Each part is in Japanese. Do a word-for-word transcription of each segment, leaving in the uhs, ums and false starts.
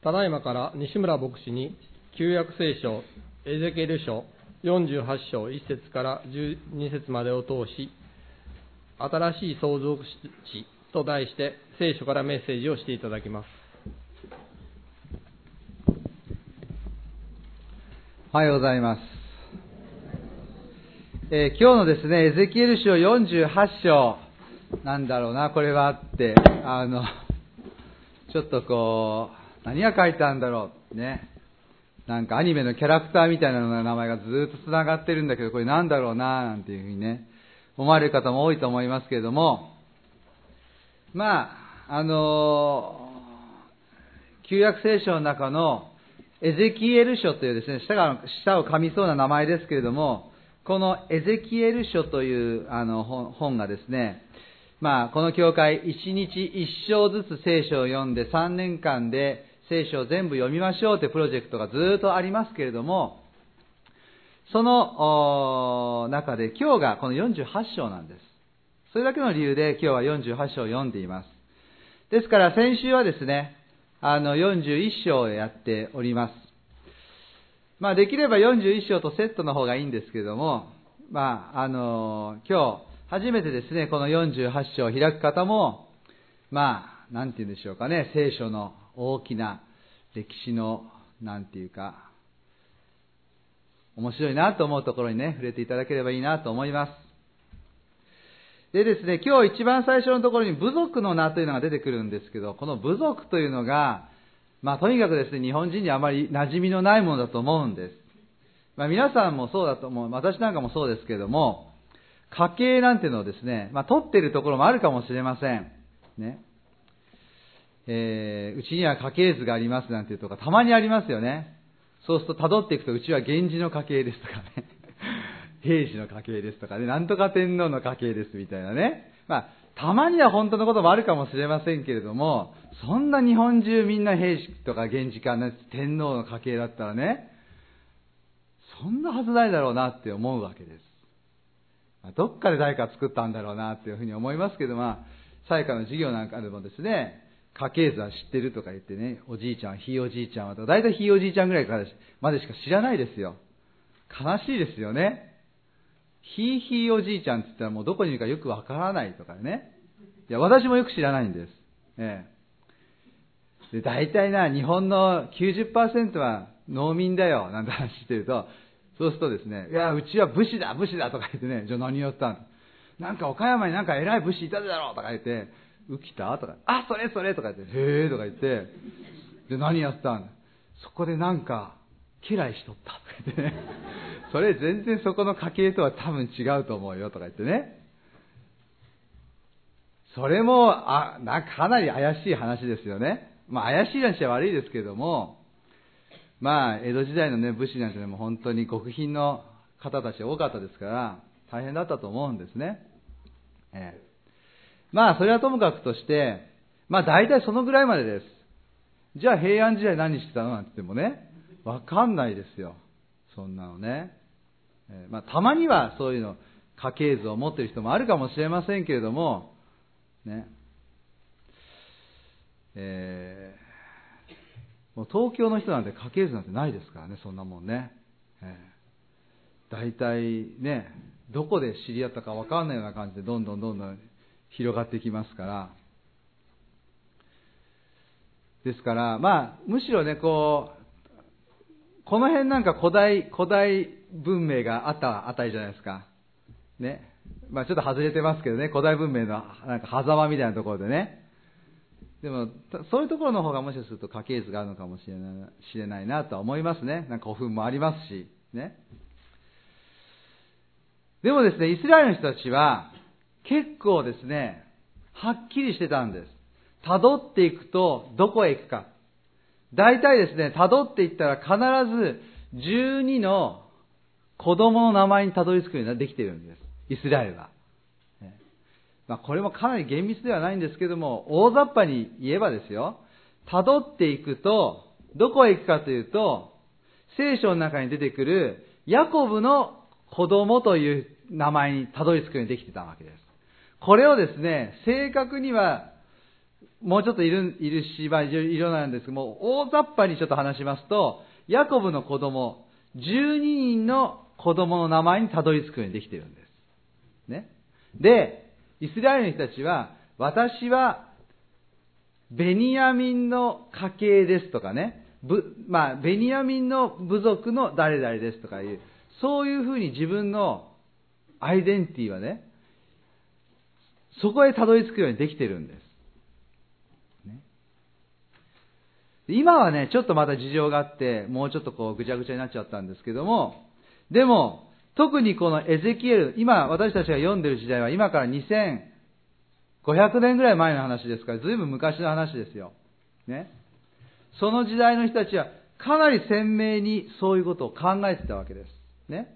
ただいまから西村牧師に旧約聖書エゼキエル書よんじゅうはち章いち節からじゅうに節までを通し、新しい創造史と題して聖書からメッセージをしていただきます。 おはようございます。えー、今日のですね、エゼキエル書よんじゅうはち章、なんだろうな、これはって、あの、ちょっとこう、何が書いてあるんだろう、ね。なんかアニメのキャラクターみたいなのの名前がずっと繋がってるんだけど、これなんだろうな、なんていうふうにね、思われる方も多いと思いますけれども、まあ、あのー、旧約聖書の中のエゼキエル書というですね、舌が、舌を噛みそうな名前ですけれども、このエゼキエル書というあの 本, 本がですね、まあ、この教会いちにちいち章ずつ聖書を読んでさんねんかんで聖書を全部読みましょうというプロジェクトがずっとありますけれども、その中で今日がこのよんじゅうはち章なんです。それだけの理由で今日はよんじゅうはち章を読んでいます。ですから先週はですね、あのよんじゅういち章をやっております。まあできればよんじゅういち章とセットの方がいいんですけれども、まああの今日初めてですね、このよんじゅうはち章を開く方も、まあなんて言うんでしょうかね、聖書の大きな歴史のなんていうか面白いなと思うところにね触れていただければいいなと思います。でですね、今日一番最初のところに部族の名というのが出てくるんですけど、この部族というのが、まあとにかくですね、日本人にあまり馴染みのないものだと思うんです。まあ皆さんもそうだと思う、私なんかもそうですけれども、家系なんていうのをですね、まあ取っているところもあるかもしれません。ね。えー、うちには家系図がありますなんていうとかたまにありますよね。そうすると辿っていくと、うちは源氏の家系ですとかね。平氏の家系ですとかね、なんとか天皇の家系ですみたいなね。まあ、たまには本当のこともあるかもしれませんけれども、そんな日本中みんな平氏とか源氏か、ね、天皇の家系だったらね、そんなはずないだろうなって思うわけです。まあ、どっかで誰か作ったんだろうなっていうふうに思いますけど、まあ、最下の授業なんかでもですね、家系図は知ってるとか言ってね、おじいちゃん、ひいおじいちゃんはとか、だいたいひいおじいちゃんぐらいからまでしか知らないですよ。悲しいですよね。ひいひいおじいちゃんって言ったらもうどこにいるかよくわからないとかね。いや、私もよく知らないんです。ええ。で、大体な、日本の きゅうじゅっパーセント は農民だよ、なんて話してると、そうするとですね、いや、うちは武士だ、武士だとか言ってね、じゃあ何やったんなんか岡山になんか偉い武士いただろうとか言って、浮田とか、あ、それそれとか言って、へえとか言って、で、何やったんそこでなんか、家来しとったとか言ってね、それ全然そこの家系とは多分違うと思うよとか言ってね。それも、あ、な、かなり怪しい話ですよね。まあ怪しい話は悪いですけども、まあ江戸時代のね、武士なんてね、もう本当に極貧の方たち多かったですから、大変だったと思うんですね。ええ。まあそれはともかくとして、まあ大体そのぐらいまでです。じゃあ平安時代何してたのなんて言ってもね、わかんないですよ。そんなのね。えー、まあたまにはそういうの家系図を持っている人もあるかもしれませんけれども、ね。えー、もう東京の人なんて家系図なんてないですからね、そんなもんね。えー、大体ね、どこで知り合ったかわかんないような感じでどんどんどんどん広がっていきますから。ですから、まあ、むしろね、こう、この辺なんか古代、古代文明があったあたりじゃないですか。ね。まあちょっと外れてますけどね、古代文明のなんか狭間みたいなところでね。でも、そういうところの方がもしかすると家系図があるのかもしれない、しれないなとは思いますね。なんか古墳もありますし、ね。でもですね、イスラエルの人たちは結構ですね、はっきりしてたんです。辿っていくとどこへ行くか。大体ですね、辿っていったら必ずじゅうにの子供の名前にたどり着くようにできているんです。イスラエルは。まあこれもかなり厳密ではないんですけども、大雑把に言えばですよ、辿っていくと、どこへ行くかというと、聖書の中に出てくるヤコブの子供という名前にたどり着くようにできてたわけです。これをですね、正確にはもうちょっといる、いるし、まあ、いろいろなんですけども、大雑把にちょっと話しますと、ヤコブの子供、じゅうににんの子供の名前にたどり着くようにできているんです。ね。で、イスラエルの人たちは、私は、ベニヤミンの家系ですとかね、ぶまあ、ベニヤミンの部族の誰々ですとかいう、そういうふうに自分のアイデンティティはね、そこへたどり着くようにできているんです。ね、今はね、ちょっとまた事情があって、もうちょっとこうぐちゃぐちゃになっちゃったんですけども、でも、特にこのエゼキエル、今私たちが読んでいる時代は今からにせんごひゃくねんぐらい前の話ですから、ずいぶん昔の話ですよ。ね。その時代の人たちはかなり鮮明にそういうことを考えてたわけです。ね。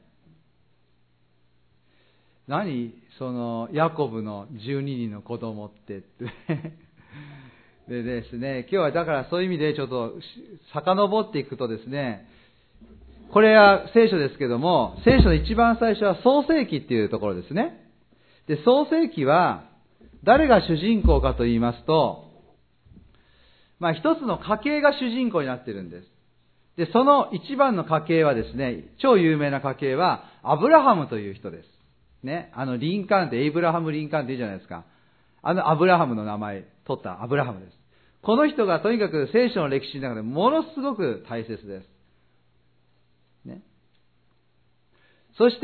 何その、ヤコブのじゅうににんの子供ってって。でですね、今日はだからそういう意味でちょっと遡っていくとですね、これは聖書ですけども、聖書の一番最初は創世記っていうところですね。で、創世記は、誰が主人公かと言いますと、まあ一つの家系が主人公になっているんです。で、その一番の家系はですね、超有名な家系は、アブラハムという人です。ね、あの、リンカーンって、エイブラハム・リンカーンって言うじゃないですか。あのアブラハムの名前、取ったアブラハムです。この人がとにかく聖書の歴史の中でものすごく大切です。ね。そして、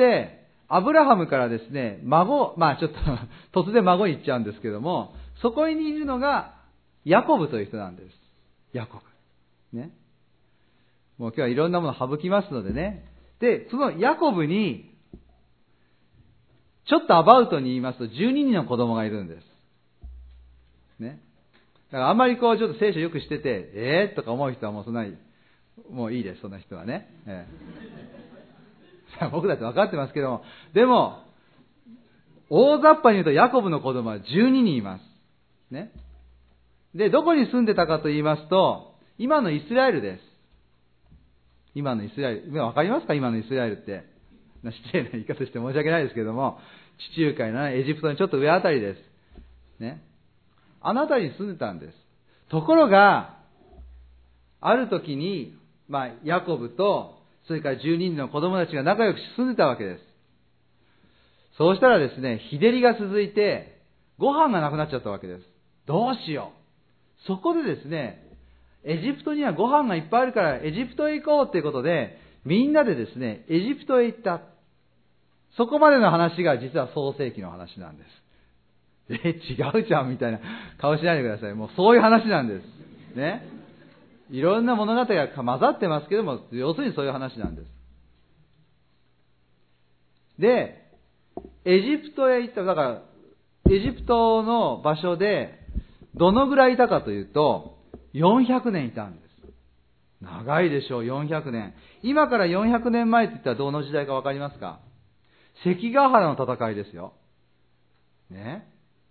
アブラハムからですね、孫、まあちょっと突然孫に言っちゃうんですけども、そこにいるのがヤコブという人なんです。ヤコブ。ね。もう今日はいろんなものを省きますのでね。で、そのヤコブに、ちょっとアバウトに言いますとじゅうににんの子供がいるんです。ね。だからあんまりこうちょっと聖書よくしてて、えーとか思う人はもうそんなに、もういいです、そんな人はね。えー、僕だって分かってますけども、でも、大雑把に言うとヤコブの子供はじゅうににんいます。ね。で、どこに住んでたかと言いますと、今のイスラエルです。今のイスラエル。今分かりますか今のイスラエルって。失礼な言い方して申し訳ないですけども、地中海の、ね、エジプトのちょっと上あたりです。ね。あのあたりに住んでたんです。ところが、ある時に、まあ、ヤコブと、それからじゅうににんの子供たちが仲良く住んでたわけです。そうしたらですね、日照りが続いて、ご飯がなくなっちゃったわけです。どうしよう。そこでですね、エジプトにはご飯がいっぱいあるから、エジプトへ行こうということで、みんなでですね、エジプトへ行った。そこまでの話が実は創世記の話なんです。え、違うじゃんみたいな顔しないでください。もうそういう話なんです。ね。いろんな物語が混ざってますけども、要するにそういう話なんです。で、エジプトへ行った、だから、エジプトの場所で、どのぐらいいたかというと、よんひゃくねんいたんです。長いでしょう、よんひゃくねん。今からよんひゃくねんまえって言ったらどの時代かわかりますか？関ヶ原の戦いですよ。ね。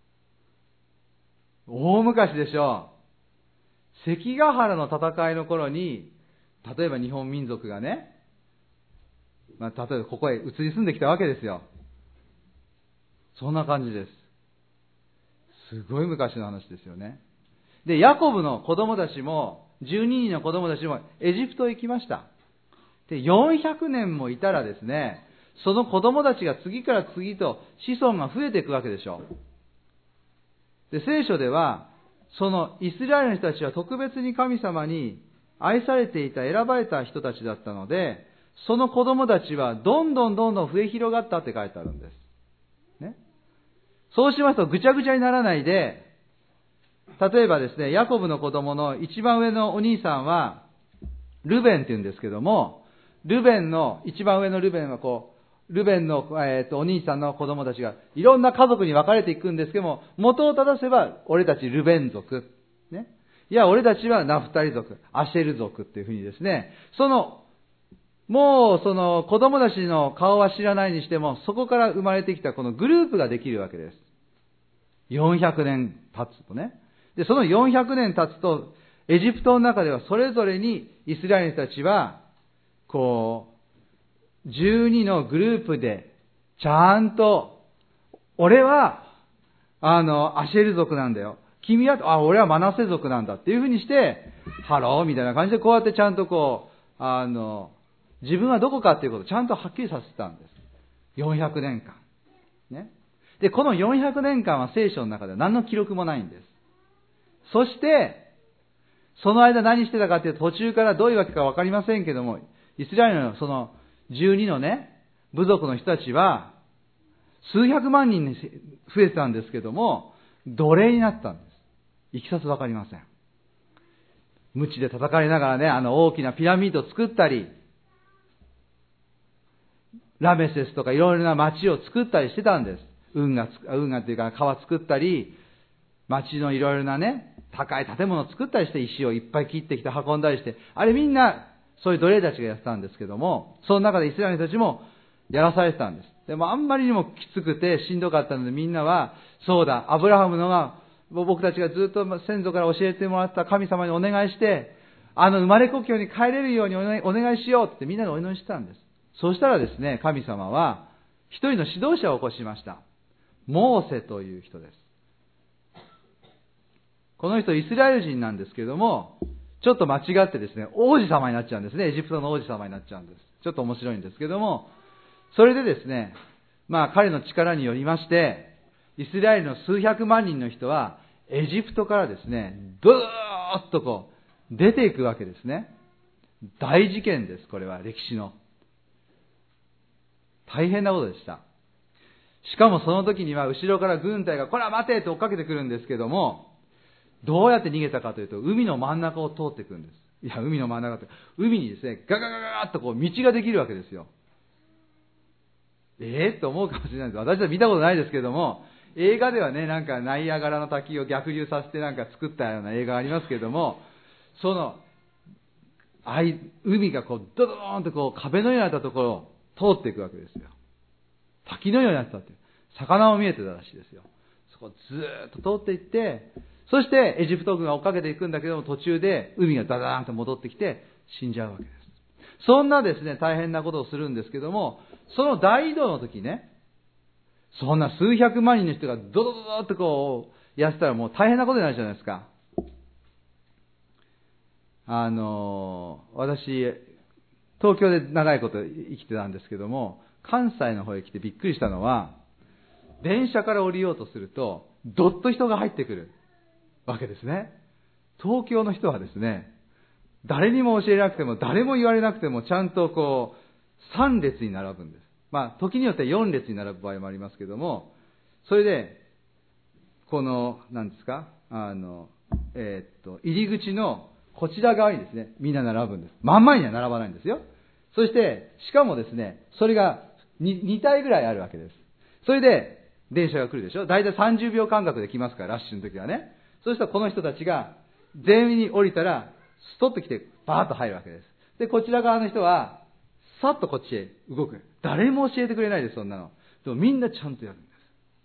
大昔でしょう。関ヶ原の戦いの頃に、例えば日本民族がね、まあ、例えばここへ移り住んできたわけですよ。そんな感じです。すごい昔の話ですよね。で、ヤコブの子供たちも、じゅうににんの子供たちもエジプトへ行きました。で、よんひゃくねんもいたらですね、その子供たちが次から次と子孫が増えていくわけでしょう。で、聖書では、そのイスラエルの人たちは特別に神様に愛されていた選ばれた人たちだったので、その子供たちはどんどんどんどん増え広がったって書いてあるんです。ね。そうしますとぐちゃぐちゃにならないで、例えばですね、ヤコブの子供の一番上のお兄さんは、ルベンって言うんですけども、ルベンの、一番上のルベンはこう、ルベンの、えーと、お兄さんの子供たちがいろんな家族に分かれていくんですけども、元を正せば、俺たちルベン族。ね。いや、俺たちはナフタリ族、アシェル族っていうふうにですね、その、もうその子供たちの顔は知らないにしても、そこから生まれてきたこのグループができるわけです。よんひゃくねん経つとね。で、そのよんひゃくねん経つと、エジプトの中ではそれぞれにイスラエルの人たちは、こう、じゅうにのグループで、ちゃんと、俺は、あの、アシェル族なんだよ。 君は、あ、俺はマナセ族なんだっていうふうにして、ハローみたいな感じでこうやってちゃんとこう、あの、自分はどこかっていうことをちゃんとはっきりさせたんです。よんひゃくねんかん。ね。で、このよんひゃくねんかんは聖書の中では何の記録もないんです。そして、その間何してたかっていうと、途中からどういうわけかわかりませんけども、イスラエルのそのじゅうにのね、部族の人たちは、数百万人に増えてたんですけども、奴隷になったんです。いきさつわかりません。鞭で叩かれながらね、あの大きなピラミッドを作ったり、ラメセスとかいろいろな町を作ったりしてたんです。運河、運河っていうか川作ったり、町のいろいろなね、高い建物を作ったりして石をいっぱい切ってきて運んだりして、あれみんなそういう奴隷たちがやってたんですけども、その中でイスラエルの人たちもやらされてたんです。でもあんまりにもきつくてしんどかったのでみんなは、そうだ、アブラハムのが、僕たちがずっと先祖から教えてもらった神様にお願いして、あの生まれ故郷に帰れるようにお願いしようってみんなでお祈りしてたんです。そうしたらですね、神様は一人の指導者を起こしました。モーセという人です。この人イスラエル人なんですけども、ちょっと間違ってですね、王子様になっちゃうんですね。エジプトの王子様になっちゃうんです。ちょっと面白いんですけども、それでですね、まあ彼の力によりまして、イスラエルの数百万人の人は、エジプトからですね、ドーッとこう、出ていくわけですね。大事件です、これは、歴史の。大変なことでした。しかもその時には、後ろから軍隊が、こら待てって追っかけてくるんですけども、どうやって逃げたかというと、海の真ん中を通っていくんです。いや、海の真ん中って、海にですね、ガガガガガッとこう、道ができるわけですよ。ええー、と思うかもしれないです。私は見たことないですけども、映画ではね、なんかナイアガラの滝を逆流させてなんか作ったような映画がありますけども、その、あい、海がこう、ドドーンとこう、壁のようになったところを通っていくわけですよ。滝のようになってたって。魚も見えてたらしいですよ。そこをずーっと通っていって、そしてエジプト軍が追っかけていくんだけども、途中で海がダダーンと戻ってきて死んじゃうわけです。そんなですね、大変なことをするんですけども、その大移動の時ね、そんな数百万人の人がドドドドってこうやってたらもう大変なことになるじゃないですか。あの、私、東京で長いこと生きてたんですけども、関西の方へ来てびっくりしたのは、電車から降りようとすると、どっと人が入ってくるわけですね。東京の人はですね、誰にも教えなくても、誰も言われなくても、ちゃんとこう、さん列に並ぶんです。まあ、時によってよん列に並ぶ場合もありますけども、それで、この、何ですか、あの、えー、っと、入り口のこちら側にですね、みんな並ぶんです。真ん前には並ばないんですよ。そして、しかもですね、それが 2, 2体ぐらいあるわけです。それで、電車が来るでしょ。だいたいさんじゅうびょう間隔で来ますから、ラッシュの時はね。そしたらこの人たちが、全員に降りたら、ストッと来て、バーッと入るわけです。で、こちら側の人は、さっとこっちへ動く。誰も教えてくれないです、そんなの。でもみんなちゃんとやるんです。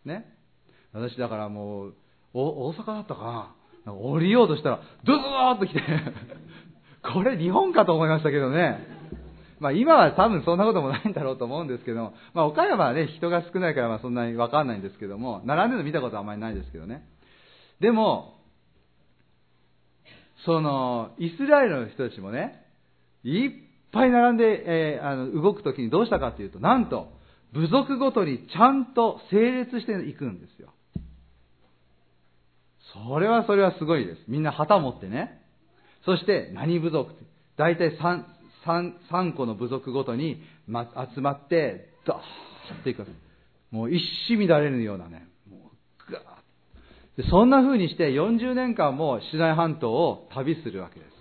ね。私だからもう、お大阪だったかな。なんか降りようとしたら、ドドドーッと来て、これ日本かと思いましたけどね。まあ今は多分そんなこともないんだろうと思うんですけど、まあ岡山はね、人が少ないからまあそんなにわかんないんですけども、並んでるの見たことはあんまりないですけどね。でも、その、イスラエルの人たちもね、いっぱい並んで、えー、あの動くときにどうしたかというと、なんと、部族ごとにちゃんと整列していくんですよ。それはそれはすごいです。みんな旗持ってね。そして、何部族って、だいたい 3, 3, 3個の部族ごとに、ま、集まって、ダーッといく。もう一糸乱れるようなね、もうガーッでそんな風にしてよんじゅうねんかんもシナイ半島を旅するわけです。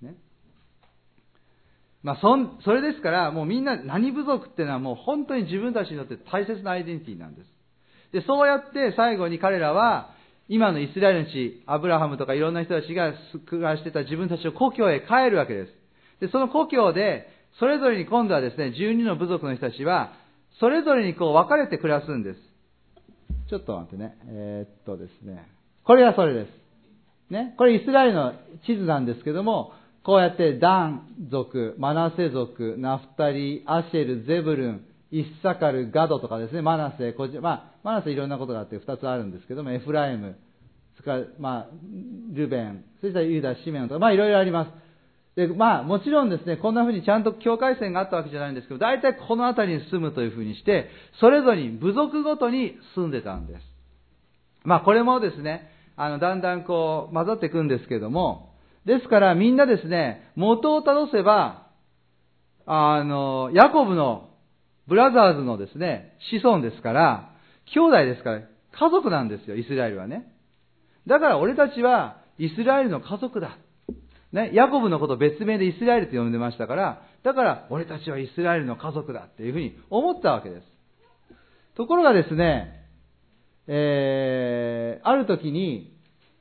ね。まあ、そん、それですから、もうみんな何部族っていうのはもう本当に自分たちにとって大切なアイデンティティなんです。で、そうやって最後に彼らは、今のイスラエルの地、アブラハムとかいろんな人たちが暮らしてた自分たちの故郷へ帰るわけです。で、その故郷で、それぞれに今度はですね、じゅうにの部族の人たちは、それぞれにこう分かれて暮らすんです。ちょっと待ってね。えー、っとですね。これがそれです。ね。これイスラエルの地図なんですけども、こうやってダン族、マナセ族、ナフタリ、アシェル、ゼブルン、イッサカル、ガドとかですね、マナセ、こちら、まあ、マナセいろんなことがあってふたつあるんですけども、エフライム、 か、まあ、ルベン、そしたらユダ、シメオンとか、まあいろいろあります。で、まあもちろんですね、こんな風にちゃんと境界線があったわけじゃないんですけど、大体この辺りに住むという風にして、それぞれに部族ごとに住んでたんです。まあこれもですね、あの、だんだんこう混ざっていくんですけども、ですからみんなですね、元をたどせば、あの、ヤコブのブラザーズのですね、子孫ですから、兄弟ですから、家族なんですよ、イスラエルはね。だから俺たちはイスラエルの家族だ。ね、ヤコブのことを別名でイスラエルと呼んでましたから、だから俺たちはイスラエルの家族だっていうふうに思ったわけです。ところがですね、えー、ある時に、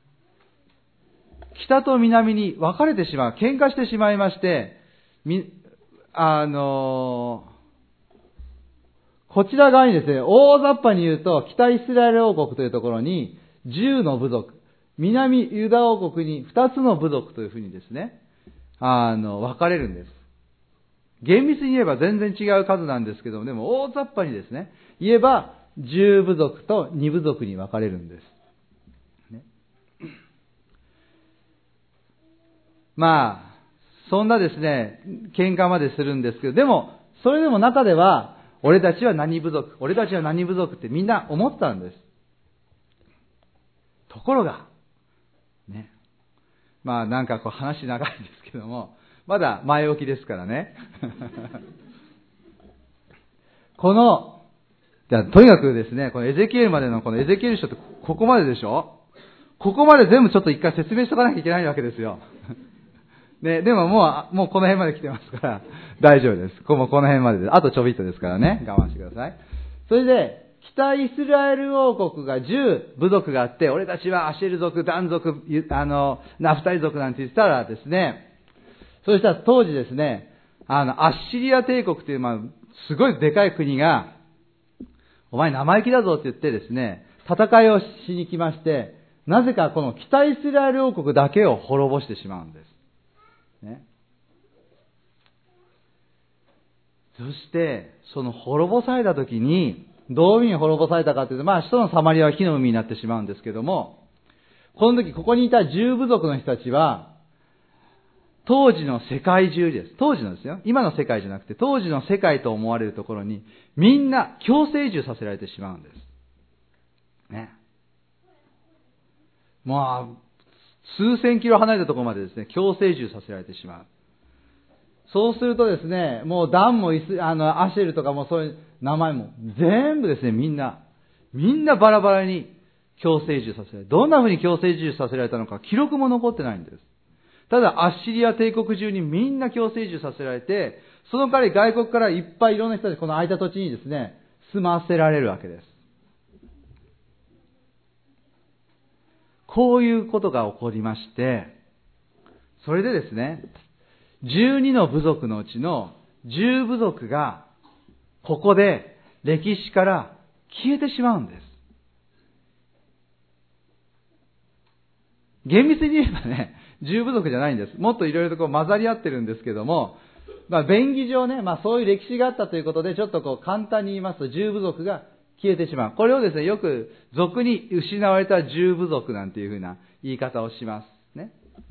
北と南に分かれてしまう、喧嘩してしまいまして、み、あのー、こちら側にですね、大雑把に言うと、北イスラエル王国というところに、じゅうの部族、南ユダ王国にふたつの部族というふうにですね、あの、分かれるんです。厳密に言えば全然違う数なんですけども、でも大雑把にですね、言えばじゅう部族とに部族に分かれるんです。ね、まあ、そんなですね、喧嘩までするんですけど、でも、それでも中では、俺たちは何部族、俺たちは何部族ってみんな思ったんです。ところが、ね。まあなんかこう話長いんですけども、まだ前置きですからね。この、じゃあとにかくですね、このエゼキエルまでのこのエゼキエル書ってここまででしょ？ここまで全部ちょっと一回説明しとかなきゃいけないわけですよ。ね、でももう、もうこの辺まで来てますから、大丈夫です。こここの辺までです。あとちょびっとですからね、我慢してください。それで、北イスラエル王国がじゅう部族があって、俺たちはアシェル族、ダン族、あの、ナフタリ族なんて言ったらですね、そうしたら当時ですね、あの、アッシリア帝国という、まあ、すごいでかい国が、お前生意気だぞって言ってですね、戦いをしに来まして、なぜかこの北イスラエル王国だけを滅ぼしてしまうんです。ね。そして、その滅ぼされた時に、どういうふうに滅ぼされたかというと、まあ、首都のサマリアは火の海になってしまうんですけども、この時、ここにいた十部族の人たちは、当時の世界中です。当時のですよ。今の世界じゃなくて、当時の世界と思われるところに、みんな強制移住させられてしまうんです。ね。もう、数千キロ離れたところまでですね、強制移住させられてしまう。そうするとですね、もうダンもイス、あの、アシェルとかもそういう名前も全部ですね、みんな、みんなバラバラに強制移住させられる。どんな風に強制移住させられたのか記録も残ってないんです。ただ、アッシリア帝国中にみんな強制移住させられて、その代わり外国からいっぱいいろんな人たちこの空いた土地にですね、住ませられるわけです。こういうことが起こりまして、それでですね、じゅうにの部族のうちのじゅう部族が、ここで歴史から消えてしまうんです。厳密に言えばね、じゅう部族じゃないんです。もっといろいろとこう混ざり合ってるんですけども、まあ、便宜上ね、まあそういう歴史があったということで、ちょっとこう簡単に言いますと、じゅう部族が消えてしまう。これをですね、よく俗に失われたじゅう部族なんていうふうな言い方をします。ね。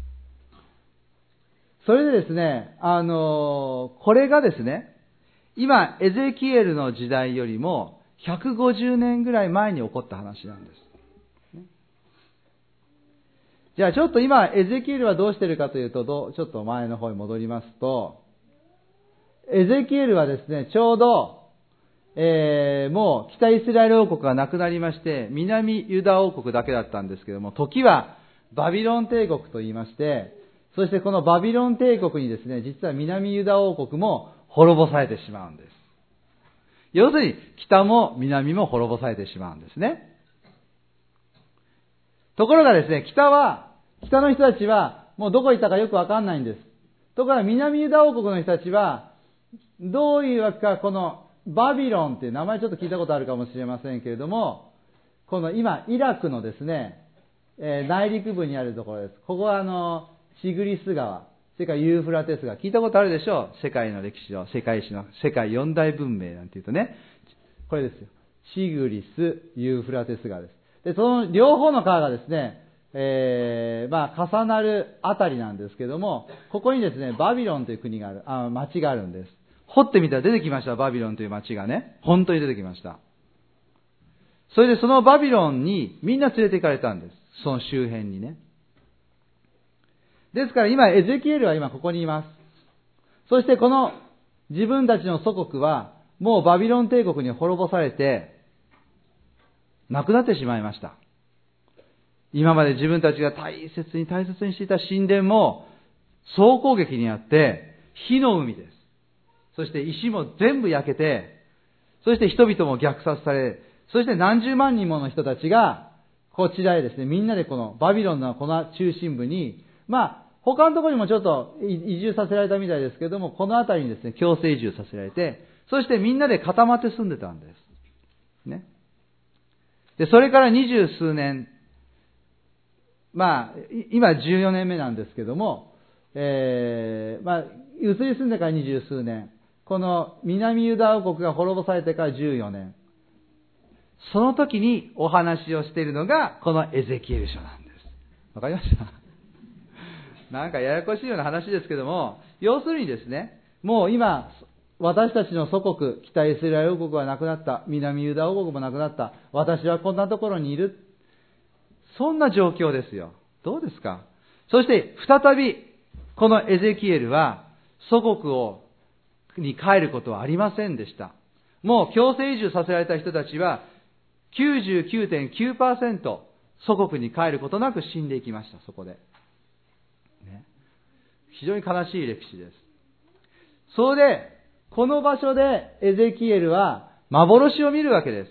それでですね、あのー、これがですね、今、エゼキエルの時代よりもひゃくごじゅうねんぐらい前に起こった話なんです。じゃあちょっと今、エゼキエルはどうしてるかというと、どうちょっと前の方に戻りますと、エゼキエルはですね、ちょうど、えー、もう北イスラエル王国がなくなりまして、南ユダ王国だけだったんですけども、時はバビロン帝国と言いまして、そしてこのバビロン帝国にですね、実は南ユダ王国も滅ぼされてしまうんです。要するに、北も南も滅ぼされてしまうんですね。ところがですね、北は、北の人たちは、もうどこ行ったかよくわかんないんです。ところが南ユダ王国の人たちは、どういうわけか、このバビロンっていう名前ちょっと聞いたことあるかもしれませんけれども、この今、イラクのですね、えー、内陸部にあるところです。ここはあの、シグリス川、それからユーフラテス川、聞いたことあるでしょう？世界の歴史の、世界史の、世界四大文明なんて言うとね、これですよ。シグリス、ユーフラテス川です。で、その両方の川がですね、 えー、まあ、重なるあたりなんですけども、ここにですね、バビロンという国がある、あ、町があるんです。掘ってみたら出てきました、バビロンという町がね。本当に出てきました。それでそのバビロンにみんな連れて行かれたんです。その周辺にね。ですから今、エゼキエルは今ここにいます。そしてこの自分たちの祖国はもうバビロン帝国に滅ぼされて、なくなってしまいました。今まで自分たちが大切に大切にしていた神殿も総攻撃にあって火の海です。そして石も全部焼けて、そして人々も虐殺され、そして何十万人もの人たちがこちらへですね、みんなでこのバビロンのこの中心部に、まあ他のところにもちょっと移住させられたみたいですけども、この辺りにですね、強制移住させられて、そしてみんなで固まって住んでたんです。ね。で、それから二十数年、まあ、今じゅうよねんめなんですけども、えー、まあ、移り住んでから二十数年、この南ユダ王国が滅ぼされてからじゅうよねん、その時にお話をしているのが、このエゼキエル書なんです。わかりましたなんかややこしいような話ですけども、要するにですね、もう今、私たちの祖国、北イスラエル王国はなくなった。南ユダ王国もなくなった。私はこんなところにいる。そんな状況ですよ。どうですか？そして、再び、このエゼキエルは、祖国を、に帰ることはありませんでした。もう強制移住させられた人たちは、きゅうじゅうきゅうてんきゅうパーセント 祖国に帰ることなく死んでいきました、そこで。ね、非常に悲しい歴史です。それで、この場所でエゼキエルは幻を見るわけです。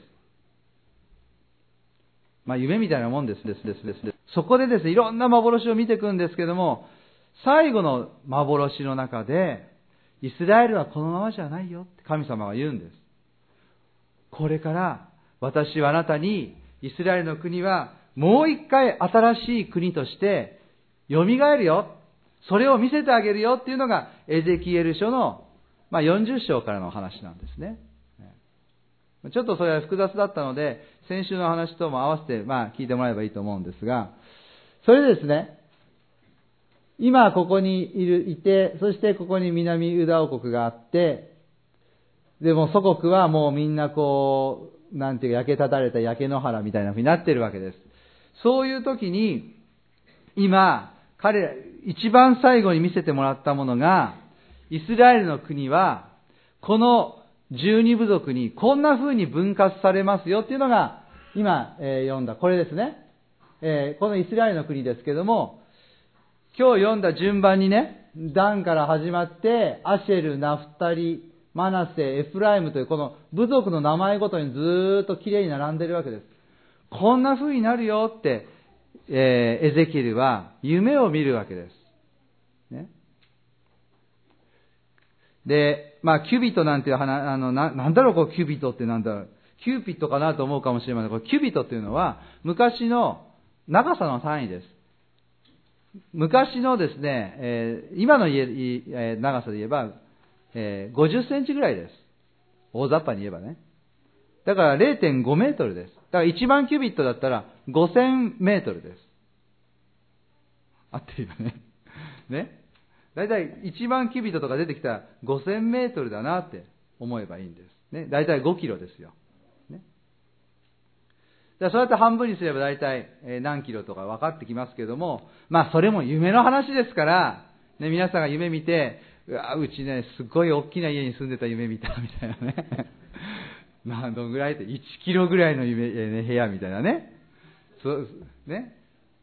まあ夢みたいなもんです。ですですですですそこでですね、いろんな幻を見ていくんですけども、最後の幻の中で、イスラエルはこのままじゃないよって神様が言うんです。これから私はあなたにイスラエルの国はもう一回新しい国として蘇るよ。それを見せてあげるよっていうのがエゼキエル書のまあよんじゅっ章からの話なんですね。ちょっとそれは複雑だったので、先週の話とも合わせてまあ聞いてもらえばいいと思うんですが、それでですね、今ここにいる、いて、そしてここに南ユダ王国があって、でも祖国はもうみんなこう、なんていうか焼けただれた焼け野原みたいな風になっているわけです。そういう時に、今、彼ら、一番最後に見せてもらったものが、イスラエルの国は、この十二部族にこんな風に分割されますよっていうのが、今、えー、読んだ、これですね。えー、このイスラエルの国ですけども、今日読んだ順番にね、ダンから始まって、アシェル、ナフタリ、マナセ、エフライムというこの部族の名前ごとにずーっときれいに並んでるわけです。こんな風になるよって、えー、エゼキエルは夢を見るわけです。ね。で、まあ、キュビトなんていう話、あの、な、なんだろう、こう、キュビトってなんだろう。キューピットかなと思うかもしれません。これ、キュビトっていうのは、昔の長さの単位です。昔のですね、えー、今の家、えー、長さで言えば、えー、ごじゅっセンチぐらいです。大雑把に言えばね。だから れいてんごメートルです。だからいちまんキュビットだったらごせんメートルです。合ってるよね。ね。だいたいいちまんキュビットとか出てきたらごせんメートルだなって思えばいいんです。ね。だいたいごキロですよ。ね。だからそうやって半分にすればだいたい何キロとか分かってきますけども、まあそれも夢の話ですから、ね、皆さんが夢見て、うわ、うちね、すごい大きな家に住んでた夢見たみたいなね。何度ぐらいっていちキロぐらいの夢、ね、部屋みたいなね。そうね。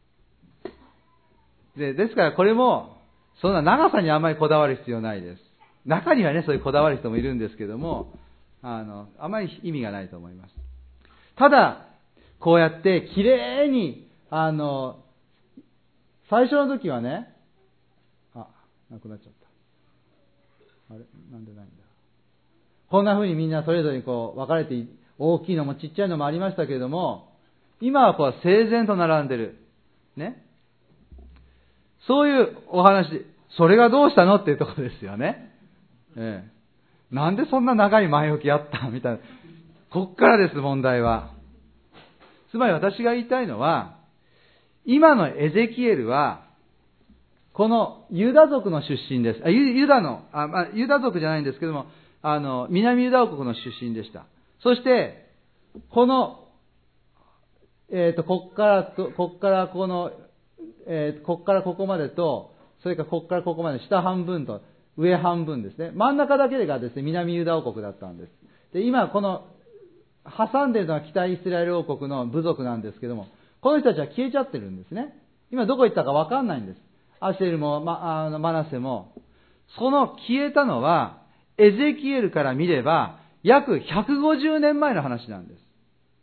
で、ですからこれもそんな長さにあんまりこだわる必要ないです。中にはね、そういうこだわる人もいるんですけども、あのあまり意味がないと思います。ただこうやってきれいにあの最初の時はね、あ、なくなっちゃった。あれなんでないんだ。こんな風にみんなそれぞれにこう分かれて、大きいのもちっちゃいのもありましたけれども、今はこう整然と並んでる。ね。そういうお話、それがどうしたのっていうところですよね。ええ。なんでそんな長い前置きあったみたいな。こっからです、問題は。つまり私が言いたいのは、 今のエゼキエルは、このユダ族の出身です。あユユダのあ、まあ、ユダ族じゃないんですけども、あの、南ユダ王国の出身でした。そして、この、えっ、ー、と、こっからと、こっからこの、えー、こっからここまでと、それからこっからここまで下半分と上半分ですね。真ん中だけがですね、南ユダ王国だったんです。で、今この、挟んでいるのは北イスラエル王国の部族なんですけども、この人たちは消えちゃってるんですね。今どこ行ったかわかんないんです。アシェルも、ま、あのマナセも。その消えたのは、エゼキエルから見れば、約ひゃくごじゅうねんまえの話なんです。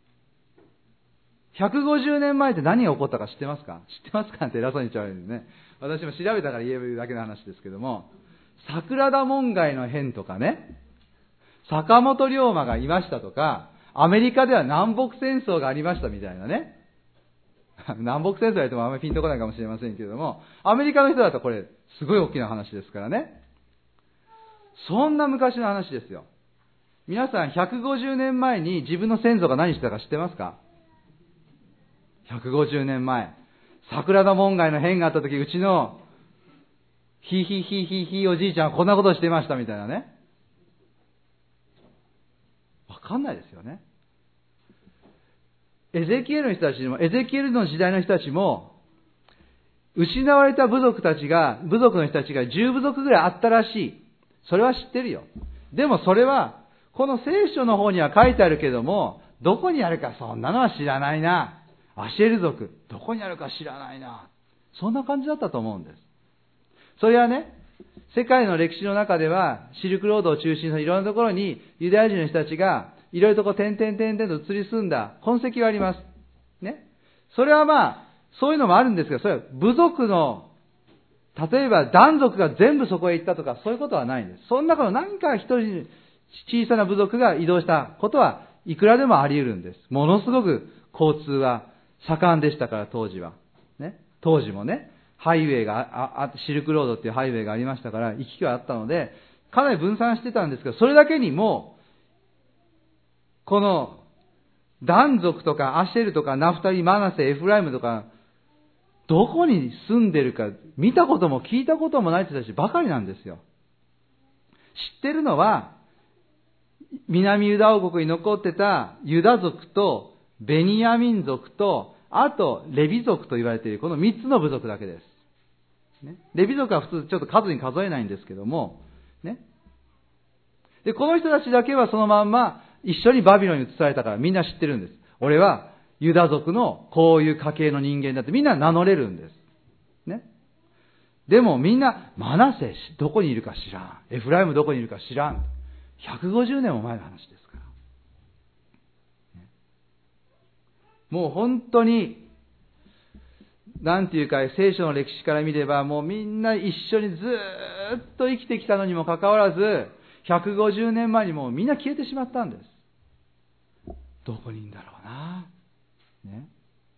ひゃくごじゅうねんまえって何が起こったか知ってますか？知ってますかって偉そうに言っちゃうんですね。私も調べたから言えるだけの話ですけども、桜田門外の変とかね、坂本龍馬がいましたとか、アメリカでは南北戦争がありましたみたいなね。南北戦争やってもあんまりピンとこないかもしれませんけれども、アメリカの人だとこれ、すごい大きな話ですからね。そんな昔の話ですよ。皆さんひゃくごじゅうねんまえに自分の先祖が何してたか知ってますか？ひゃくごじゅうねんまえ。桜田門外の変があった時、うちの、ひいひいひいひいひいおじいちゃんはこんなことしてましたみたいなね。わかんないですよね。エゼキエルの人たちも、エゼキエルの時代の人たちも、失われた部族たちが、部族の人たちがじゅう部族ぐらいあったらしい。それは知ってるよ。でもそれは、この聖書の方には書いてあるけども、どこにあるかそんなのは知らないな。アシェル族、どこにあるか知らないな。そんな感じだったと思うんです。それはね、世界の歴史の中では、シルクロードを中心のいろんなところに、ユダヤ人の人たちが、いろいろとこう、点々点々と移り住んだ痕跡があります。ね。それはまあ、そういうのもあるんですが、それは部族の、例えば男族が全部そこへ行ったとか、そういうことはないんです。その中の何か一人、小さな部族が移動したことはいくらでもあり得るんです。ものすごく交通は盛んでしたから、当時は。ね。当時もね、ハイウェイがあ、あ、シルクロードっていうハイウェイがありましたから、行き来があったので、かなり分散してたんですけど、それだけにも、この、ダン族とかアシェルとかナフタリ、マナセ、エフライムとか、どこに住んでるか、見たことも聞いたこともない人たちばかりなんですよ。知ってるのは、南ユダ王国に残ってたユダ族とベニヤミン族と、あとレビ族と言われているこの三つの部族だけです。ね、レビ族は普通ちょっと数に数えないんですけども、ね。で、この人たちだけはそのまんま一緒にバビロンに移されたからみんな知ってるんです。俺はユダ族のこういう家系の人間だってみんな名乗れるんです。ね。でもみんなマナセどこにいるか知らん。エフライムどこにいるか知らん。ひゃくごじゅうねんも前の話ですから。もう本当に、なんていうか聖書の歴史から見ればもうみんな一緒にずーっと生きてきたのにもかかわらず、ひゃくごじゅうねんまえにもうみんな消えてしまったんです。どこにいるんだろうな。ね。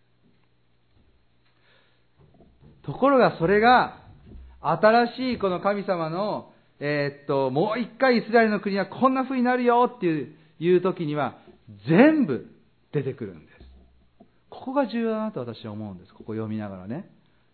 ところがそれが、新しいこの神様の、えー、っと、もう一回イスラエルの国はこんな風になるよっていう、いう時には、全部出てくるんです。ここが重要だなと私は思うんです。ここ読みながらね。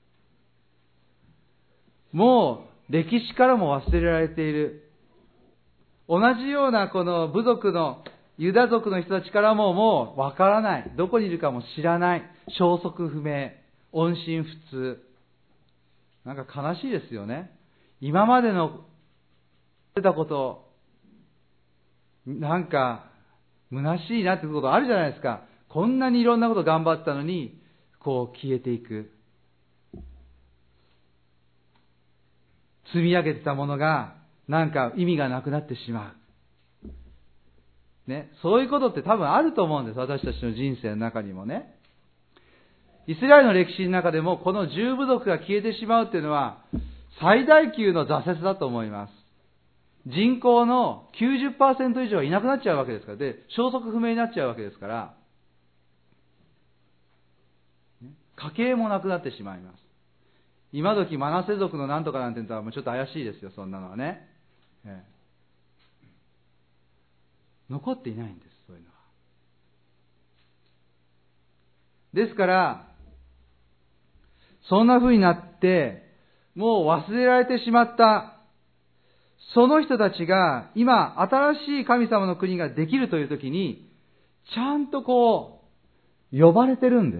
もう、歴史からも忘れられている。同じようなこの部族の、ユダ族の人たちからももうわからない。どこにいるかも知らない。消息不明。音信不通。なんか悲しいですよね。今までの出たこと、なんか虚しいなってことあるじゃないですか。こんなにいろんなこと頑張ったのに、こう消えていく。積み上げてたものが、なんか意味がなくなってしまう。ね。そういうことって多分あると思うんです。私たちの人生の中にもね。イスラエルの歴史の中でもこの十部族が消えてしまうっていうのは最大級の挫折だと思います。人口の きゅうじゅっパーセント 以上いなくなっちゃうわけですから。で、消息不明になっちゃうわけですから、家系もなくなってしまいます。今時マナセ族のなんとかなんてのはもうちょっと怪しいですよ、そんなのはね。ええ、残っていないんです、そういうのは。ですから、 そんな風になって、もう忘れられてしまった、その人たちが今、新しい神様の国ができるという時に、ちゃんとこう、呼ばれてるんです。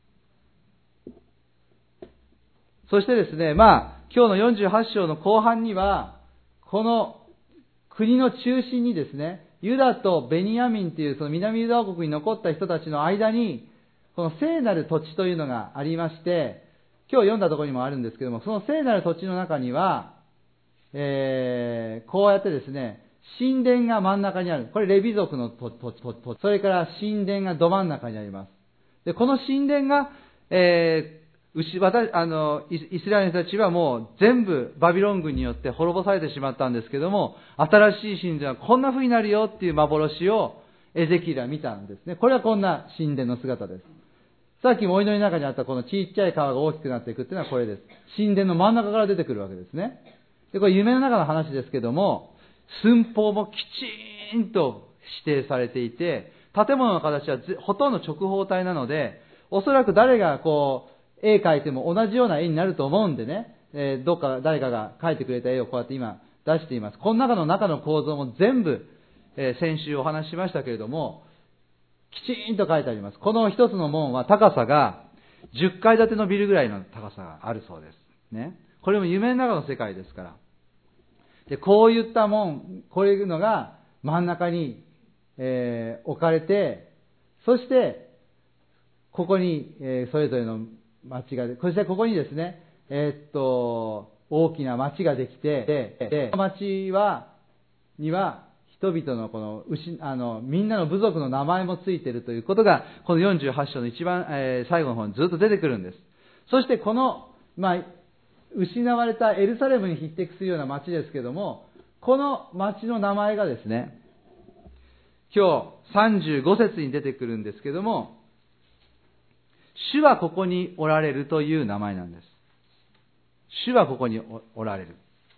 そしてですね、まあ、今日のよんじゅうはち章の後半には、この国の中心にですね、ユダとベニヤミンというその南ユダ王国に残った人たちの間に、この聖なる土地というのがありまして、今日読んだところにもあるんですけども、その聖なる土地の中には、えー、こうやってですね、神殿が真ん中にある。これレビ族の土地、それから神殿がど真ん中にあります。で、この神殿が、えー牛私あのイスラエルの人たちはもう全部バビロン軍によって滅ぼされてしまったんですけども、新しい神殿はこんな風になるよっていう幻をエゼキエルは見たんですね。これはこんな神殿の姿です。さっきもお祈りの中にあったこのちっちゃい川が大きくなっていくっていうのはこれです。神殿の真ん中から出てくるわけですね。で、これ夢の中の話ですけども、寸法もきちんと指定されていて、建物の形はほとんど直方体なので、おそらく誰がこう絵描いても同じような絵になると思うんでね、えー、どっか誰かが描いてくれた絵をこうやって今出しています。この中の中の構造も全部、えー、先週お話ししましたけれども、きちんと書いてあります。この一つの門は高さがじゅっかい建てのビルぐらいの高さがあるそうです。ね。これも夢の中の世界ですから。で、こういった門、こういうのが真ん中に、えー、置かれて、そして、ここに、えー、それぞれの町が、そしてここにですね、えー、っと、大きな町ができて、で、この町は、には、人々のこの、牛、あの、みんなの部族の名前もついているということが、このよんじゅうはち章の一番、えー、最後の方にずっと出てくるんです。そしてこの、まあ、失われたエルサレムに匹敵するような町ですけども、この町の名前がですね、今日さんじゅうご節に出てくるんですけども、主はここにおられるという名前なんです。主はここに お, おられる。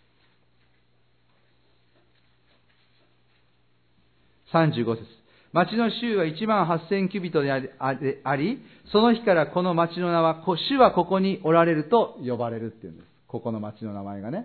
さんじゅうご節。町の州はいちまんはっせんキュビットであり、その日からこの町の名は、主はここにおられると呼ばれるっていうんです。ここの町の名前がね。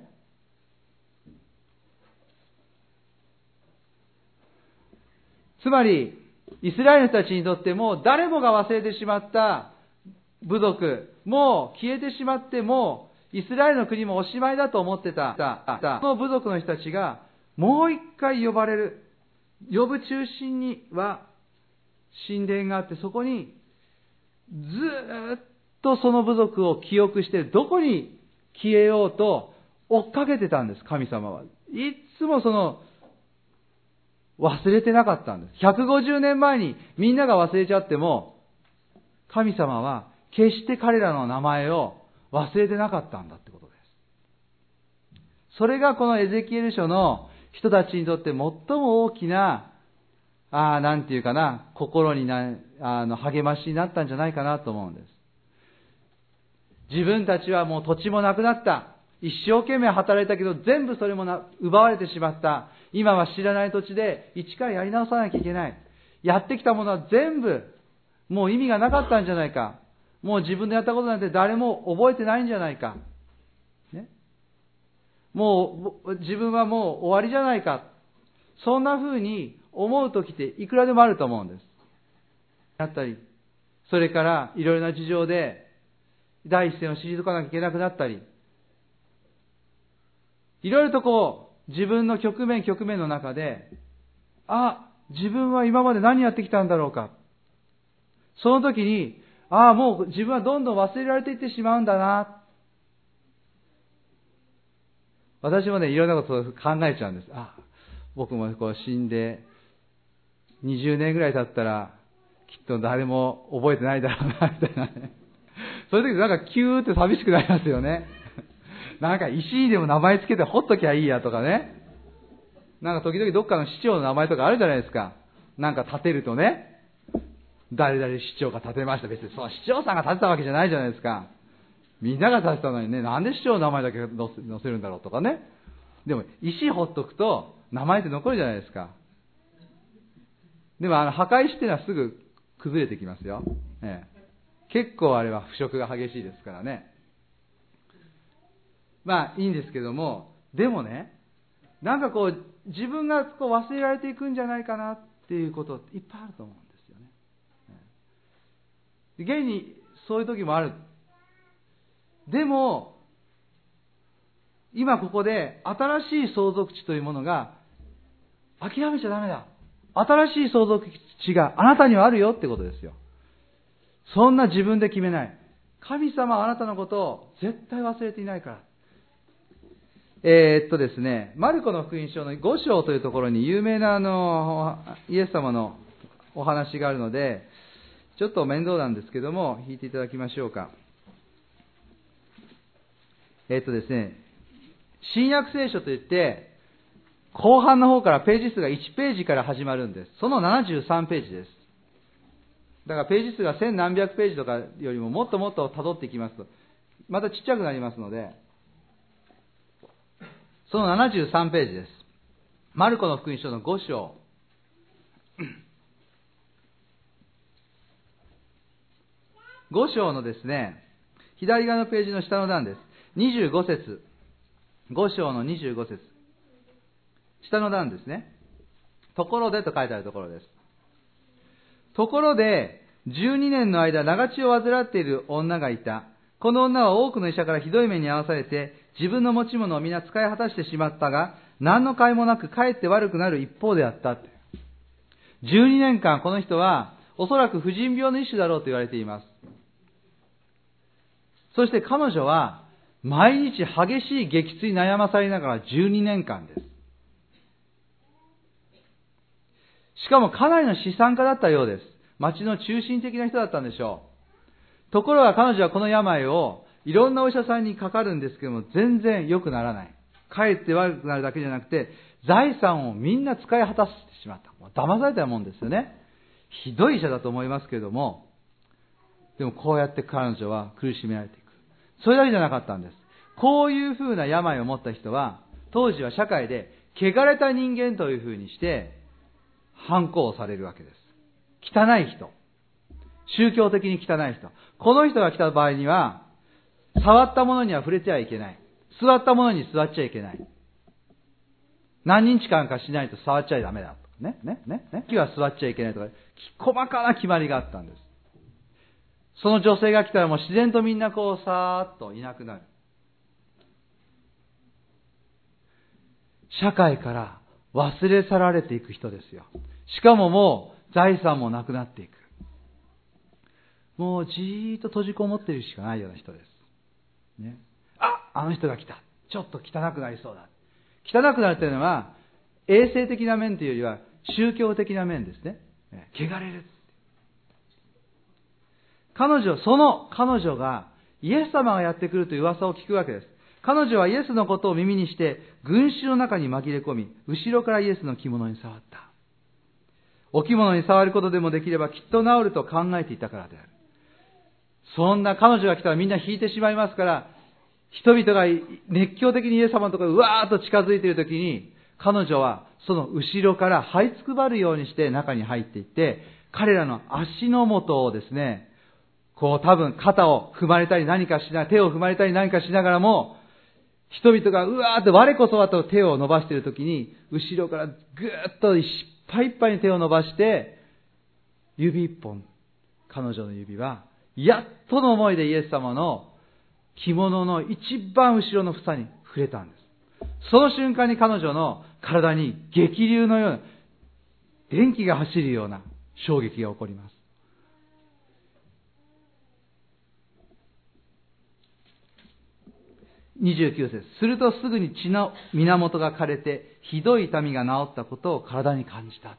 つまり、イスラエルの人たちにとっても誰もが忘れてしまった部族、もう消えてしまってもイスラエルの国もおしまいだと思ってた、その部族の人たちがもう一回呼ばれる。呼ぶ中心には神殿があって、そこにずっとその部族を記憶して、どこに消えようと追っかけてたんです、神様は。いつもその忘れてなかったんです。ひゃくごじゅうねんまえにみんなが忘れちゃっても、神様は決して彼らの名前を忘れてなかったんだってことです。それがこのエゼキエル書の人たちにとって最も大きな、ああ、なんていうかな、心にな、あの、励ましになったんじゃないかなと思うんです。自分たちはもう土地もなくなった。一生懸命働いたけど、全部それもな奪われてしまった。今は知らない土地で、一からやり直さなきゃいけない。やってきたものは全部、もう意味がなかったんじゃないか。もう自分でやったことなんて誰も覚えてないんじゃないか。ね。もう、自分はもう終わりじゃないか。そんな風に思う時っていくらでもあると思うんです。だったり、それからいろいろな事情で、第一線を退かなきゃいけなくなったり、いろいろとこう、自分の局面局面の中で、あ、自分は今まで何やってきたんだろうか。その時に、ああ、もう自分はどんどん忘れられていってしまうんだな。私もね、いろんなことを考えちゃうんです。あ、僕もこう死んで、にじゅうねんぐらい経ったら、きっと誰も覚えてないだろうな、みたいなね。そういう時なんかキューって寂しくなりますよね。なんか石にでも名前つけてほっときゃいいやとかね。なんか時々どっかの市長の名前とかあるじゃないですか。なんか立てるとね。誰々市長が立てました。別にその市長さんが立てたわけじゃないじゃないですか。みんなが立てたのにね、なんで市長の名前だけ載せるんだろうとかね。でも石ほっとくと名前って残るじゃないですか。でもあの墓石っていうのはすぐ崩れてきますよ。ええ、 結構あれは腐食が激しいですからね。まあいいんですけども、でもね、なんかこう自分がこう忘れられていくんじゃないかなっていうこといっぱいあると思うんですよね。現にそういう時もある。でも今ここで新しい相続地というものが、諦めちゃダメだ。新しい相続地があなたにはあるよってことですよ。そんな自分で決めない。神様はあなたのことを絶対忘れていないから。えー、っとですね、マルコの福音書のご章というところに有名なあのイエス様のお話があるので、ちょっと面倒なんですけども、引いていただきましょうか。えー、っとですね、新約聖書といって、後半の方からページ数がいちページから始まるんです。そのななじゅうさんページです。だからページ数が千何百ページとかよりももっともっと辿っていきますと、またちっちゃくなりますので、そのななじゅうさんページです。マルコの福音書のご章。ご章のですね、左側のページの下の段です。にじゅうご節。ご章のにじゅうご節。下の段ですね。ところでと書いてあるところです。ところで、じゅうにねんの間、長血を患っている女がいた。この女は多くの医者からひどい目に遭わされて、自分の持ち物を皆使い果たしてしまったが、何の甲斐もなくかえって悪くなる一方であった。じゅうにねんかんこの人は、おそらく婦人病の一種だろうと言われています。そして彼女は、毎日激しい激痛に悩まされながらじゅうにねんかんです。しかもかなりの資産家だったようです。町の中心的な人だったんでしょう。ところが彼女はこの病をいろんなお医者さんにかかるんですけども、全然良くならない。かえって悪くなるだけじゃなくて、財産をみんな使い果たしてしまった。もう騙されたもんですよね。ひどい医者だと思いますけれども、でもこうやって彼女は苦しめられていく。それだけじゃなかったんです。こういうふうな病を持った人は、当時は社会で汚れた人間というふうにして、反抗されるわけです。汚い人。宗教的に汚い人。この人が来た場合には、触ったものには触れてはいけない。座ったものに座っちゃいけない。何日間かしないと触っちゃダメだ。ね、ね、ね、ね。木は座っちゃいけないとか、細かな決まりがあったんです。その女性が来たらもう自然とみんなこうさーっといなくなる。社会から忘れ去られていく人ですよ。しかももう財産もなくなっていく。もうじーっと閉じこもっているしかないような人です。ね。あ、あの人が来た。ちょっと汚くなりそうだ。汚くなるというのは衛生的な面というよりは宗教的な面ですね。汚れる。彼女、その彼女がイエス様がやってくるという噂を聞くわけです。彼女はイエスのことを耳にして群衆の中に紛れ込み、後ろからイエスの着物に触った。お着物に触ることでもできればきっと治ると考えていたからである。そんな彼女が来たらみんな引いてしまいますから、人々が熱狂的にイエス様のところにうわーっと近づいているときに、彼女はその後ろから這いつくばるようにして中に入っていって、彼らの足の元をですね、こう多分肩を踏まれたり何かしながら、手を踏まれたり何かしながらも、人々がうわーって我こそはと手を伸ばしているときに、後ろからぐーっといっぱいいっぱいに手を伸ばして、指一本、彼女の指は、やっとの思いでイエス様の着物の一番後ろの房に触れたんです。その瞬間に彼女の体に激流のような、電気が走るような衝撃が起こります。にじゅうきゅう節。するとすぐに血の源が枯れて、ひどい痛みが治ったことを体に感じた。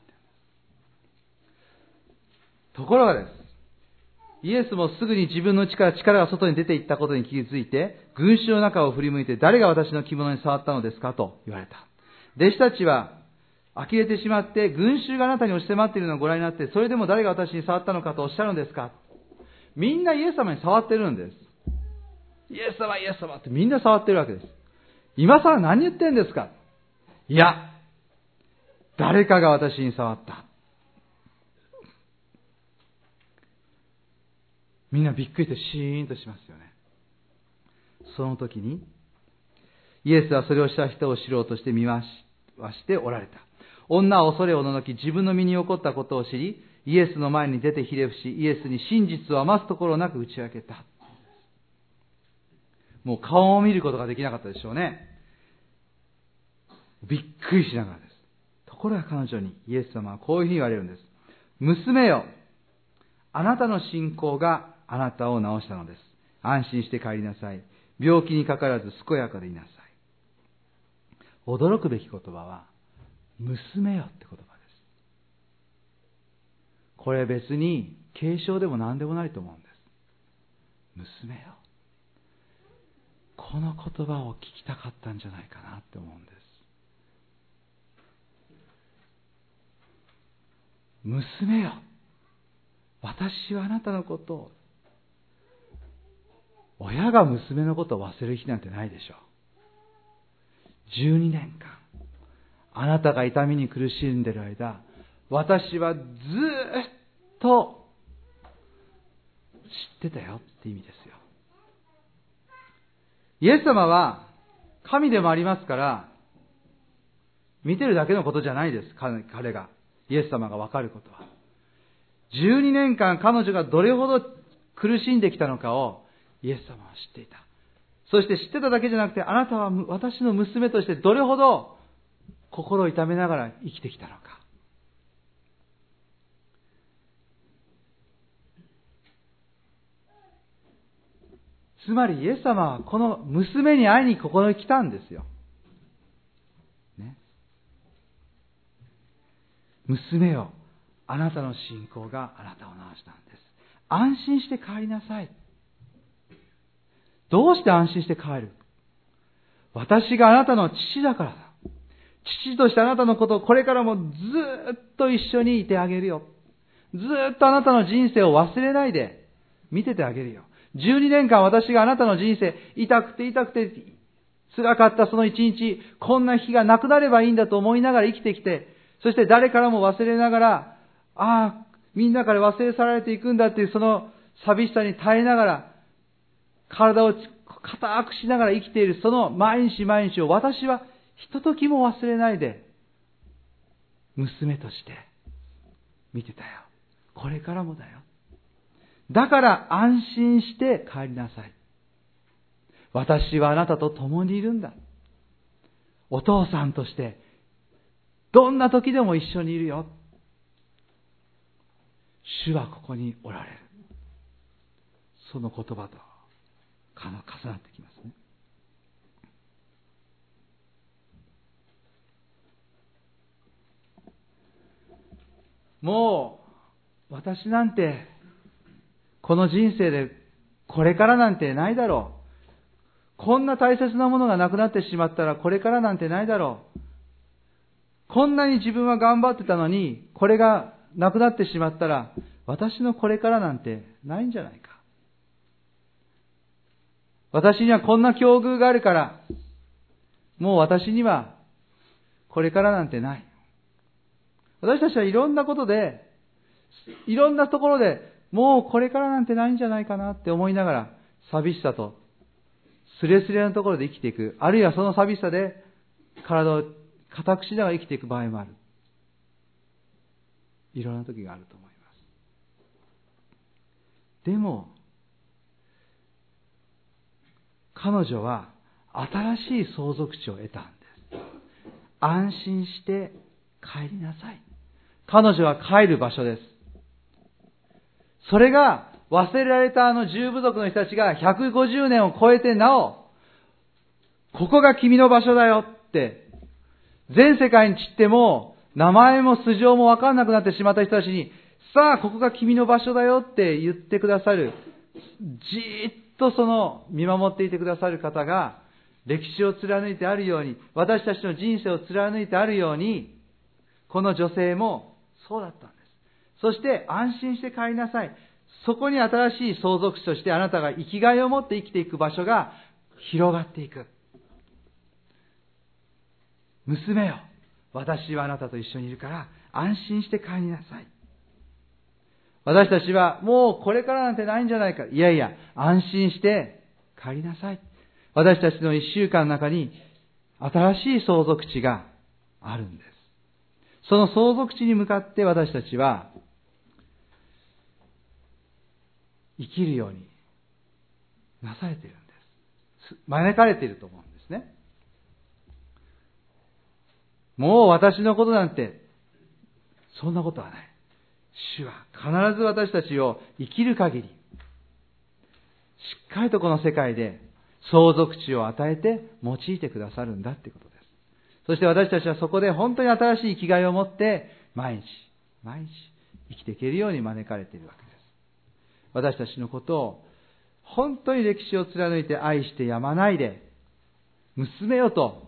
ところがです。イエスもすぐに自分の力、力が外に出ていったことに気づいて、群衆の中を振り向いて、誰が私の着物に触ったのですかと言われた。弟子たちは呆れてしまって、群衆があなたに押し迫っているのをご覧になって、それでも誰が私に触ったのかとおっしゃるのですか。みんなイエス様に触ってるんです。イエス様、イエス様ってみんな触ってるわけです。今更何言ってんですか。いや、誰かが私に触った。 みんなびっくりしてシーンとしますよね。その時にイエスはそれをした人を知ろうとして見回しておられた。女は恐れをおののき、自分の身に起こったことを知り、イエスの前に出てひれ伏し、イエスに真実を余すところなく打ち明けた。もう顔を見ることができなかったでしょうね。びっくりしながらです。ところが彼女にイエス様はこういうふうに言われるんです。娘よ、あなたの信仰があなたを治したのです。安心して帰りなさい。病気にかからず健やかでいなさい。驚くべき言葉は、娘よって言葉です。これ別に継承でも何でもないと思うんです。娘よ。この言葉を聞きたかったんじゃないかなって思うんです。娘よ。私はあなたのことを、親が娘のことを忘れる日なんてないでしょう。じゅうにねんかん、あなたが痛みに苦しんでいる間、私はずーっと知ってたよって意味ですよ。イエス様は神でもありますから、見てるだけのことじゃないです。彼が、イエス様が分かることは。じゅうにねんかん彼女がどれほど苦しんできたのかをイエス様は知っていた。そして知ってただけじゃなくて、あなたは私の娘としてどれほど心を痛めながら生きてきたのか。つまりイエス様はこの娘に会いにここに来たんですよ。ね。娘よ、あなたの信仰があなたを治したんです。安心して帰りなさい。どうして安心して帰る？私があなたの父だからだ。父としてあなたのことをこれからもずっと一緒にいてあげるよ。ずっとあなたの人生を忘れないで見ててあげるよ。じゅうにねんかん私があなたの人生、痛くて痛くて辛かったその一日、こんな日がなくなればいいんだと思いながら生きてきて、そして誰からも忘れながら、ああ、みんなから忘れ去られていくんだっていうその寂しさに耐えながら、体を固くしながら生きているその毎日毎日を私はひとときも忘れないで娘として見てたよ。これからもだよ。だから安心して帰りなさい。私はあなたと共にいるんだ。お父さんとしてどんな時でも一緒にいるよ。主はここにおられる。その言葉と重なってきますね。もう私なんてこの人生でこれからなんてないだろう。こんな大切なものがなくなってしまったらこれからなんてないだろう。こんなに自分は頑張ってたのにこれがなくなってしまったら私のこれからなんてないんじゃないか。私にはこんな境遇があるからもう私にはこれからなんてない。私たちはいろんなことでいろんなところでもうこれからなんてないんじゃないかなって思いながら寂しさとスレスレのところで生きていく。あるいはその寂しさで体を固くしながら生きていく場合もある。いろんな時があると思います。でも彼女は新しい相続地を得たんです。安心して帰りなさい。彼女は帰る場所です。それが忘れられたあの十部族の人たちがひゃくごじゅうねんを超えてなお、ここが君の場所だよって、全世界に散っても名前も素性も分からなくなってしまった人たちに、さあここが君の場所だよって言ってくださる、じーっとその見守っていてくださる方が歴史を貫いてあるように、私たちの人生を貫いてあるように、この女性もそうだったんです。そして安心して帰りなさい。そこに新しい相続地としてあなたが生きがいを持って生きていく場所が広がっていく。娘よ、私はあなたと一緒にいるから安心して帰りなさい。 私たちはもうこれからなんてないんじゃないか。いやいや、安心して帰りなさい。私たちの一週間の中に新しい相続地があるんです。その相続地に向かって私たちは生きるようになされているんです。招かれていると思うんですね。もう私のことなんてそんなことはない。主は必ず私たちを生きる限り、しっかりとこの世界で相続地を与えて用いてくださるんだということです。そして私たちはそこで本当に新しい生きがいを持って毎日、毎日生きていけるように招かれているわけです。私たちのことを本当に歴史を貫いて愛してやまないで、娘よと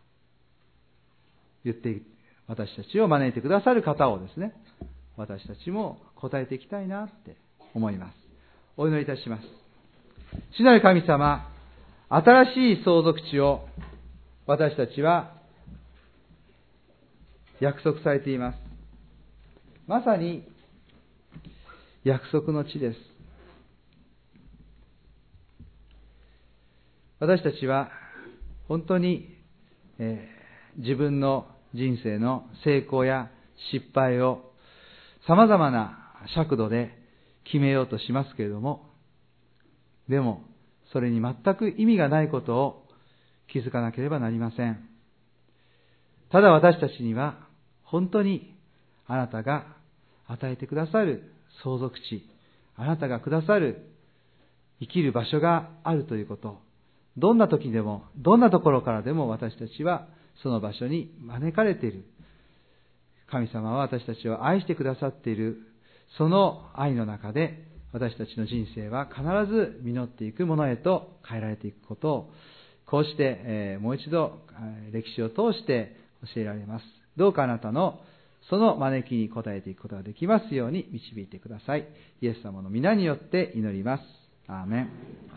言って私たちを招いてくださる方をですね、私たちも答えていきたいなって思います。お祈りいたします。主なる神様、新しい相続地を私たちは約束されています。まさに約束の地です。私たちは本当に、えー、自分の人生の成功や失敗を様々な尺度で決めようとしますけれども、でもそれに全く意味がないことを気づかなければなりません。ただ私たちには本当にあなたが与えてくださる相続地、あなたがくださる生きる場所があるということ、どんな時でもどんなところからでも私たちはその場所に招かれている。神様は私たちを愛してくださっている。その愛の中で私たちの人生は必ず実っていくものへと変えられていくことを、こうして、えー、もう一度歴史を通して教えられます。どうかあなたのその招きに応えていくことができますように導いてください。イエス様の皆によって祈ります。アーメン。